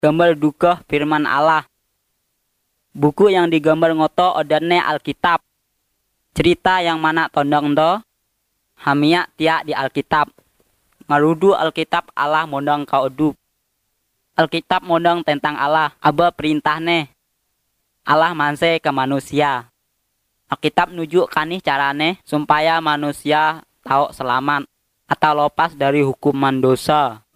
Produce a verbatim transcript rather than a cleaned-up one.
Gambar duka firman Allah. Buku yang digambar ngoto odane Alkitab. Cerita yang mana tondong do hamia tiak di Alkitab. Marudu Alkitab Allah mondong kau udup. Alkitab mondong tentang Allah, aba perintahne. Allah manse ke manusia. Alkitab nuju kanih carane supaya manusia tahu selamat atau lepas dari hukuman dosa.